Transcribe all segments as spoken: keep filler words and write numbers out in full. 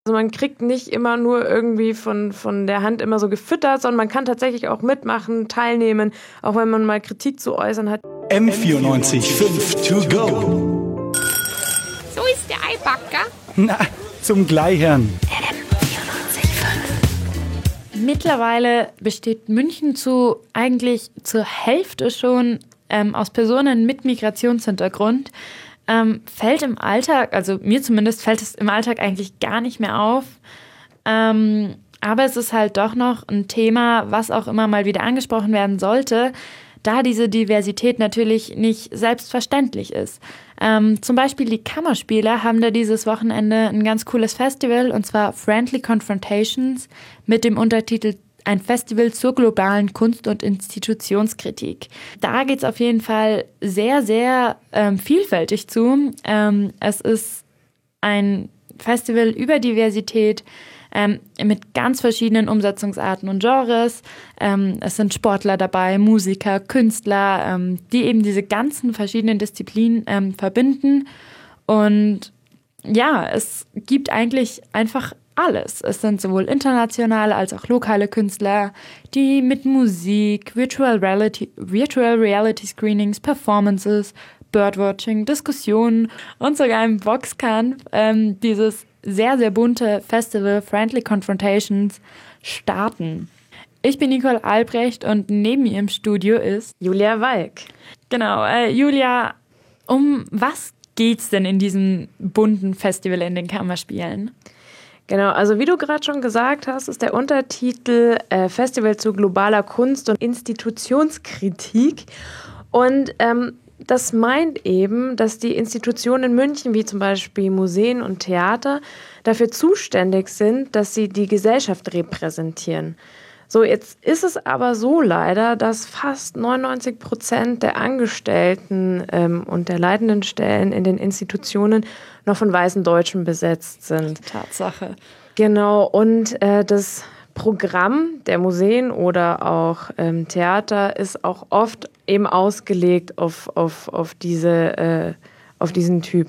Also man kriegt nicht immer nur irgendwie von, von der Hand immer so gefüttert, sondern man kann tatsächlich auch mitmachen, teilnehmen, auch wenn man mal Kritik zu äußern hat. M vierundneunzig Komma fünf to go. So ist der Eibacker. Na, zum Gleichern. Mittlerweile besteht München zu eigentlich zur Hälfte schon ähm, aus Personen mit Migrationshintergrund. Ähm, fällt im Alltag, also mir zumindest, fällt es im Alltag eigentlich gar nicht mehr auf. Ähm, aber es ist halt doch noch ein Thema, was auch immer mal wieder angesprochen werden sollte, da diese Diversität natürlich nicht selbstverständlich ist. Ähm, zum Beispiel die Kammerspiele haben da dieses Wochenende ein ganz cooles Festival, und zwar Friendly Confrontations mit dem Untertitel Ein Festival zur globalen Kunst- und Institutionskritik. Da geht es auf jeden Fall sehr, sehr ähm, vielfältig zu. Ähm, es ist ein Festival über Diversität ähm, mit ganz verschiedenen Umsetzungsarten und Genres. Ähm, es sind Sportler dabei, Musiker, Künstler, ähm, die eben diese ganzen verschiedenen Disziplinen ähm, verbinden. Und ja, es gibt eigentlich einfach alles. Es sind sowohl internationale als auch lokale Künstler, die mit Musik, Virtual Reality, Virtual Reality Screenings, Performances, Birdwatching, Diskussionen und sogar im Boxkampf ähm, dieses sehr, sehr bunte Festival Friendly Confrontations starten. Ich bin Nicole Albrecht und neben mir im Studio ist Julia Walk. Genau, äh, Julia, um was geht's denn in diesem bunten Festival in den Kammerspielen? Genau, also wie du gerade schon gesagt hast, ist der Untertitel äh, Festival zu globaler Kunst- und Institutionskritik. Und ähm, das meint eben, dass die Institutionen in München, wie zum Beispiel Museen und Theater, dafür zuständig sind, dass sie die Gesellschaft repräsentieren. So, jetzt ist es aber so leider, dass fast neunundneunzig Prozent der Angestellten ähm, und der leitenden Stellen in den Institutionen noch von weißen Deutschen besetzt sind. Tatsache. Genau, und äh, das Programm der Museen oder auch ähm, Theater ist auch oft eben ausgelegt auf, auf, auf, diese, äh, auf diesen Typ.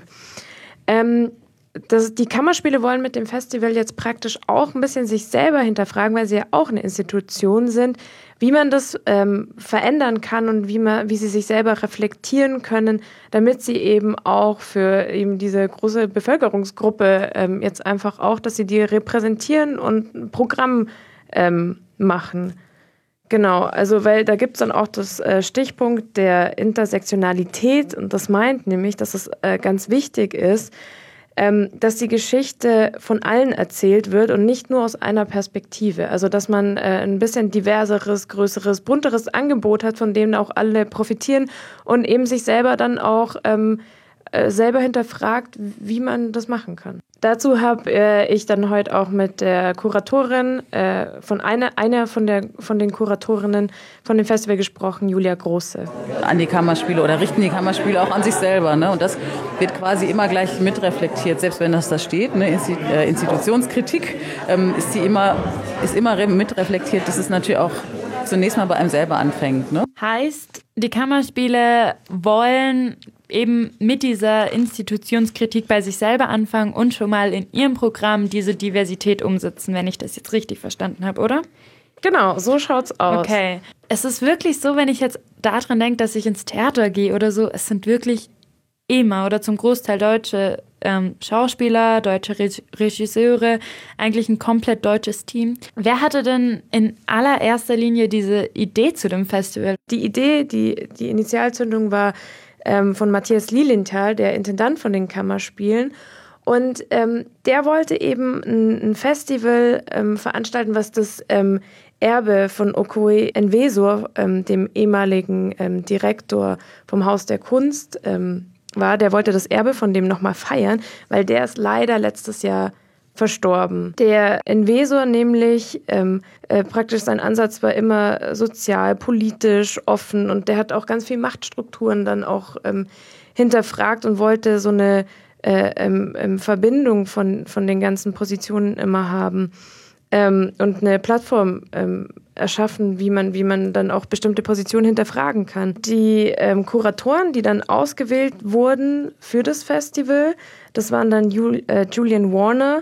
Ähm, Das, die Kammerspiele wollen mit dem Festival jetzt praktisch auch ein bisschen sich selber hinterfragen, weil sie ja auch eine Institution sind, wie man das ähm, verändern kann und wie man, wie sie sich selber reflektieren können, damit sie eben auch für eben diese große Bevölkerungsgruppe ähm, jetzt einfach auch, dass sie die repräsentieren und ein Programm ähm, machen. Genau, also weil da gibt es dann auch das äh, Stichpunkt der Intersektionalität, und das meint nämlich, dass es äh, ganz wichtig ist, Ähm, dass die Geschichte von allen erzählt wird und nicht nur aus einer Perspektive. Also dass man äh, ein bisschen diverseres, größeres, bunteres Angebot hat, von dem auch alle profitieren und eben sich selber dann auch ähm, äh, selber hinterfragt, wie man das machen kann. Dazu habe äh, ich dann heute auch mit der Kuratorin, äh, von einer, einer von, der, von den Kuratorinnen von dem Festival gesprochen, Julia Große. An die Kammerspiele oder richten die Kammerspiele auch an sich selber, ne? Und das wird quasi immer gleich mitreflektiert, selbst wenn das da steht, ne? Institutionskritik ähm, ist, die immer, ist immer mitreflektiert, dass es natürlich auch zunächst mal bei einem selber anfängt. Ne? Heißt, die Kammerspiele wollen eben mit dieser Institutionskritik bei sich selber anfangen und schon mal in ihrem Programm diese Diversität umsetzen, wenn ich das jetzt richtig verstanden habe, oder? Genau, so schaut's aus. Okay. Es ist wirklich so, wenn ich jetzt daran denke, dass ich ins Theater gehe oder so, es sind wirklich immer oder zum Großteil deutsche ähm, Schauspieler, deutsche Re- Regisseure, eigentlich ein komplett deutsches Team. Wer hatte denn in allererster Linie diese Idee zu dem Festival? Die Idee, die, die Initialzündung war ähm, von Matthias Lilienthal, der Intendant von den Kammerspielen. Und ähm, der wollte eben ein, ein Festival ähm, veranstalten, was das ähm, Erbe von Okoye Enwezor, ähm, dem ehemaligen ähm, Direktor vom Haus der Kunst, ähm, war. Der wollte das Erbe von dem nochmal feiern, weil der ist leider letztes Jahr verstorben. Der Enwezor nämlich, ähm, äh, praktisch sein Ansatz war immer sozial, politisch, offen, und der hat auch ganz viel Machtstrukturen dann auch ähm, hinterfragt und wollte so eine äh, ähm, ähm, Verbindung von, von den ganzen Positionen immer haben. Ähm, und eine Plattform ähm, erschaffen, wie man, wie man dann auch bestimmte Positionen hinterfragen kann. Die ähm, Kuratoren, die dann ausgewählt wurden für das Festival, das waren dann Jul- äh, Julian Warner,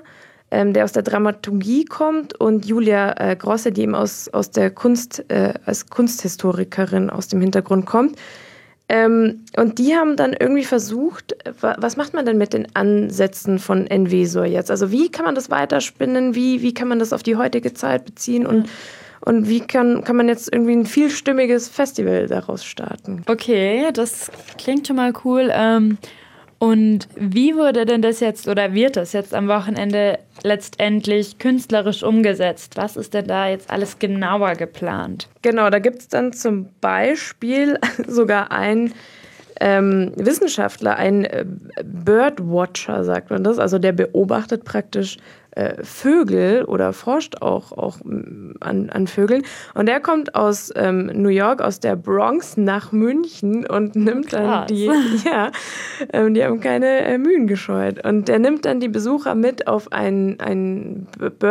ähm, der aus der Dramaturgie kommt, und Julia äh, Grosse, die eben aus, aus der Kunst, äh, als Kunsthistorikerin aus dem Hintergrund kommt. Ähm, und die haben dann irgendwie versucht, was macht man denn mit den Ansätzen von Envesor jetzt? Also wie kann man das weiterspinnen? Wie, wie kann man das auf die heutige Zeit beziehen? Und, und wie kann, kann man jetzt irgendwie ein vielstimmiges Festival daraus starten? Okay, das klingt schon mal cool. Ähm, und wie wurde denn das jetzt oder wird das jetzt am Wochenende letztendlich künstlerisch umgesetzt? Was ist denn da jetzt alles genauer geplant? Genau, da gibt es dann zum Beispiel sogar einen ähm, Wissenschaftler, einen äh, Birdwatcher, sagt man das, also der beobachtet praktisch äh, Vögel oder forscht auch, auch an, an Vögeln. Und der kommt aus ähm, New York, aus der Bronx nach München und nimmt Krass. dann die, ja, ähm, die haben keine äh, Mühen gescheut. Und der nimmt dann die Besucher mit auf einen, einen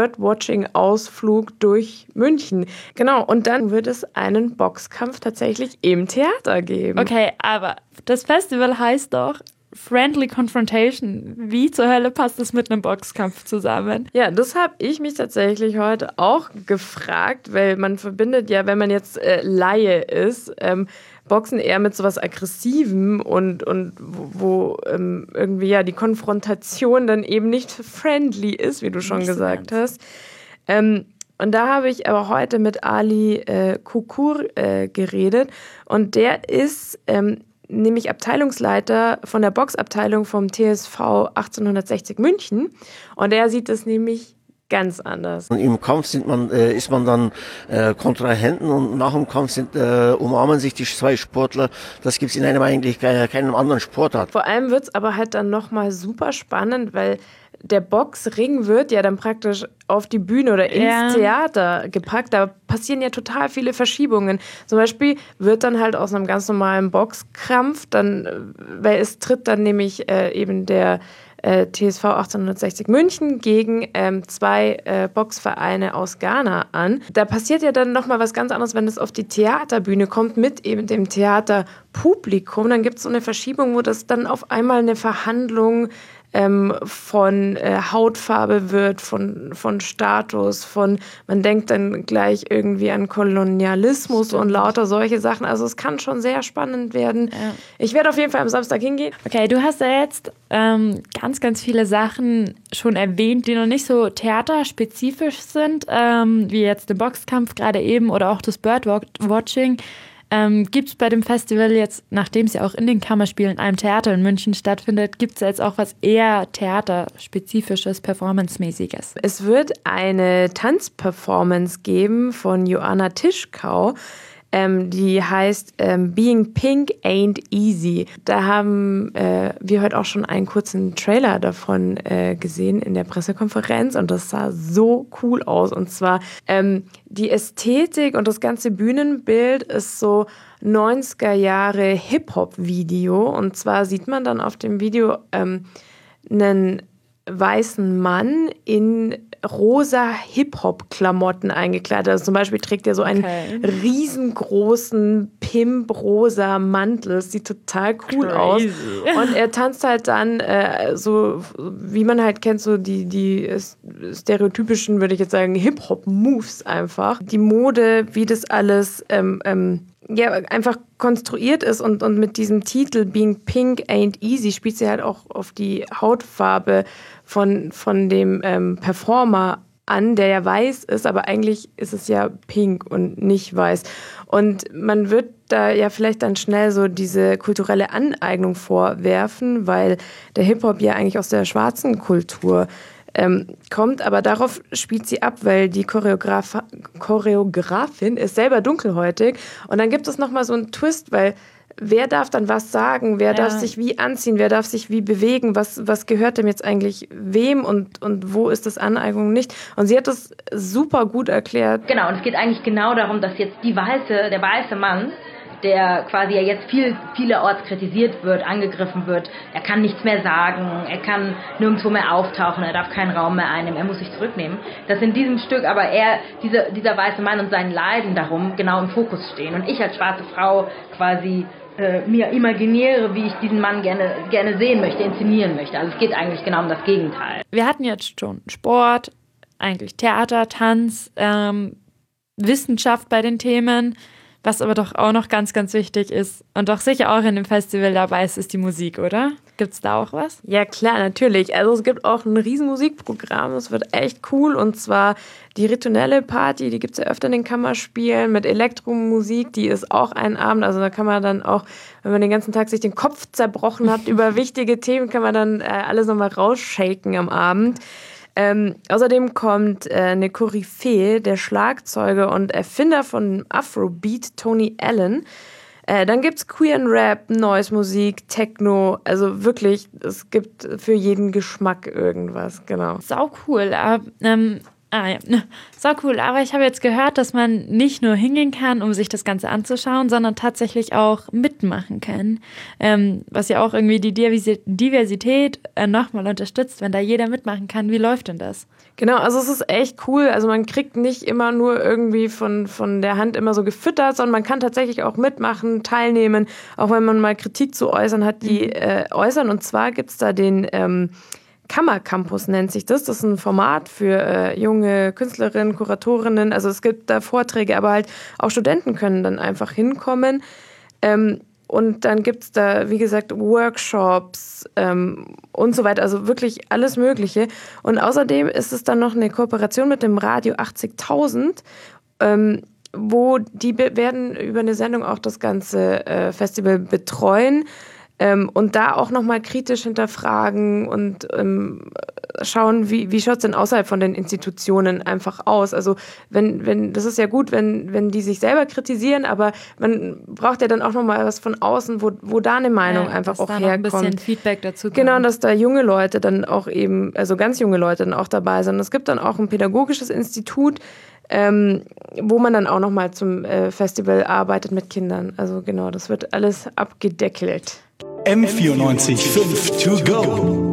Birdwatching-Ausflug durch München. Genau, und dann wird es einen Boxkampf tatsächlich im Theater geben. Okay, aber das Festival heißt doch Friendly Confrontation. Wie zur Hölle passt das mit einem Boxkampf zusammen? Ja, das habe ich mich tatsächlich heute auch gefragt, weil man verbindet ja, wenn man jetzt äh, Laie ist, ähm, Boxen eher mit sowas Aggressivem und, und wo, wo ähm, irgendwie ja die Konfrontation dann eben nicht friendly ist, wie du schon nicht gesagt so hast. Ähm, und da habe ich aber heute mit Ali äh, Kukur äh, geredet, und der ist ähm, nämlich Abteilungsleiter von der Boxabteilung vom T S V achtzehnhundertsechzig München, und der sieht es nämlich ganz anders. Und im Kampf sind man, äh, ist man dann äh, Kontrahenten, und nach dem Kampf sind, äh, umarmen sich die zwei Sportler. Das gibt es in einem eigentlich äh, keinem anderen Sportart. Vor allem wird es aber halt dann nochmal super spannend, weil der Boxring wird ja dann praktisch auf die Bühne oder ins ja. Theater gepackt. Da passieren ja total viele Verschiebungen. Zum Beispiel wird dann halt aus einem ganz normalen Boxkampf, dann, weil es tritt dann nämlich äh, eben der äh, T S V achtzehnhundertsechzig München gegen ähm, zwei äh, Boxvereine aus Ghana an. Da passiert ja dann nochmal was ganz anderes, wenn es auf die Theaterbühne kommt mit eben dem Theaterpublikum. Dann gibt es so eine Verschiebung, wo das dann auf einmal eine Verhandlung Ähm, von äh, Hautfarbe wird, von, von Status, von, man denkt dann gleich irgendwie an Kolonialismus. Stimmt. Und lauter solche Sachen. Also es kann schon sehr spannend werden. Ja. Ich werde auf jeden Fall am Samstag hingehen. Okay, du hast ja jetzt ähm, ganz, ganz viele Sachen schon erwähnt, die noch nicht so theaterspezifisch sind, ähm, wie jetzt der Boxkampf gerade eben oder auch das Birdwatching. Ähm, gibt es bei dem Festival jetzt, nachdem es ja auch in den Kammerspielen in einem Theater in München stattfindet, gibt es jetzt auch was eher theaterspezifisches, performancemäßiges? Es wird eine Tanzperformance geben von Joanna Tischkau. Ähm, die heißt ähm, Being Pink Ain't Easy. Da haben äh, wir heute auch schon einen kurzen Trailer davon äh, gesehen in der Pressekonferenz, und das sah so cool aus. Und zwar ähm, die Ästhetik und das ganze Bühnenbild ist so neunziger Jahre Hip-Hop-Video. Und zwar sieht man dann auf dem Video ähm, einen weißen Mann in rosa Hip-Hop-Klamotten eingekleidet. Also zum Beispiel trägt er so einen okay. riesengroßen Pimp-rosa Mantel. Das sieht total cool Crazy. aus. Und er tanzt halt dann äh, so, wie man halt kennt, so die, die stereotypischen, würde ich jetzt sagen, Hip-Hop-Moves einfach. Die Mode, wie das alles ähm, ähm, ja, einfach konstruiert ist, und, und mit diesem Titel Being Pink Ain't Easy spielt sie halt auch auf die Hautfarbe von, von dem ähm, Performer an, der ja weiß ist, aber eigentlich ist es ja pink und nicht weiß. Und man wird da ja vielleicht dann schnell so diese kulturelle Aneignung vorwerfen, weil der Hip-Hop ja eigentlich aus der schwarzen Kultur Ähm, kommt, aber darauf spielt sie ab, weil die Choreograf- Choreografin ist selber dunkelhäutig, und dann gibt es nochmal so einen Twist, weil wer darf dann was sagen, wer ja. darf sich wie anziehen, wer darf sich wie bewegen, was, was gehört dem jetzt eigentlich wem, und, und wo ist das Aneignung nicht, und sie hat das super gut erklärt. Genau, und es geht eigentlich genau darum, dass jetzt die weiße, der weiße Mann, der quasi ja jetzt viel, vielerorts kritisiert wird, angegriffen wird. Er kann nichts mehr sagen, er kann nirgendwo mehr auftauchen, er darf keinen Raum mehr einnehmen, er muss sich zurücknehmen. Dass in diesem Stück aber er, dieser, dieser weiße Mann und sein Leiden darum genau im Fokus stehen. Und ich als schwarze Frau quasi äh, mir imaginiere, wie ich diesen Mann gerne, gerne sehen möchte, inszenieren möchte. Also es geht eigentlich genau um das Gegenteil. Wir hatten jetzt schon Sport, eigentlich Theater, Tanz, ähm, Wissenschaft bei den Themen. Was aber doch auch noch ganz, ganz wichtig ist und doch sicher auch in dem Festival dabei ist, ist die Musik, oder? Gibt es da auch was? Ja, klar, natürlich. Also es gibt auch ein riesen Musikprogramm, es wird echt cool und zwar die Ritornelle Party, die gibt es ja öfter in den Kammerspielen mit Elektromusik, die ist auch ein Abend, also da kann man dann auch, wenn man den ganzen Tag sich den Kopf zerbrochen hat über wichtige Themen, kann man dann äh, alles nochmal rausshaken am Abend. Ähm, außerdem kommt äh, eine Koryphäe, der Schlagzeuger und Erfinder von Afrobeat, Tony Allen. Äh, dann gibt's Queer Rap, Noise-Musik, Techno, also wirklich, es gibt für jeden Geschmack irgendwas, genau. Sau cool, aber, ähm, ah ja, sau cool, aber ich habe jetzt gehört, dass man nicht nur hingehen kann, um sich das Ganze anzuschauen, sondern tatsächlich auch mitmachen kann, ähm, was ja auch irgendwie die Diversität äh, nochmal unterstützt, wenn da jeder mitmachen kann. Wie läuft denn das? Genau, also es ist echt cool. Also man kriegt nicht immer nur irgendwie von, von der Hand immer so gefüttert, sondern man kann tatsächlich auch mitmachen, teilnehmen, auch wenn man mal Kritik zu äußern hat, die äh, äußern. Und zwar gibt's da den ähm, Kammercampus nennt sich das. Das ist ein Format für äh, junge Künstlerinnen, Kuratorinnen. Also es gibt da Vorträge, aber halt auch Studenten können dann einfach hinkommen. Ähm, Und dann gibt es da, wie gesagt, Workshops ähm, und so weiter, also wirklich alles Mögliche. Und außerdem ist es dann noch eine Kooperation mit dem Radio achtzigtausend, ähm, wo die be- werden über eine Sendung auch das ganze äh, Festival betreuen. Ähm, und da auch nochmal kritisch hinterfragen und ähm, schauen, wie, wie schaut es denn außerhalb von den Institutionen einfach aus. Also wenn, wenn, das ist ja gut, wenn, wenn die sich selber kritisieren, aber man braucht ja dann auch nochmal was von außen, wo, wo da eine Meinung ja, einfach auch da herkommt. Noch ein bisschen Feedback dazu kommt. Genau, dass da junge Leute dann auch eben, also ganz junge Leute dann auch dabei sind. Es gibt dann auch ein pädagogisches Institut, Ähm, wo man dann auch nochmal zum äh, Festival arbeitet mit Kindern. Also genau, das wird alles abgedeckelt. M vierundneunzig Komma fünf to go.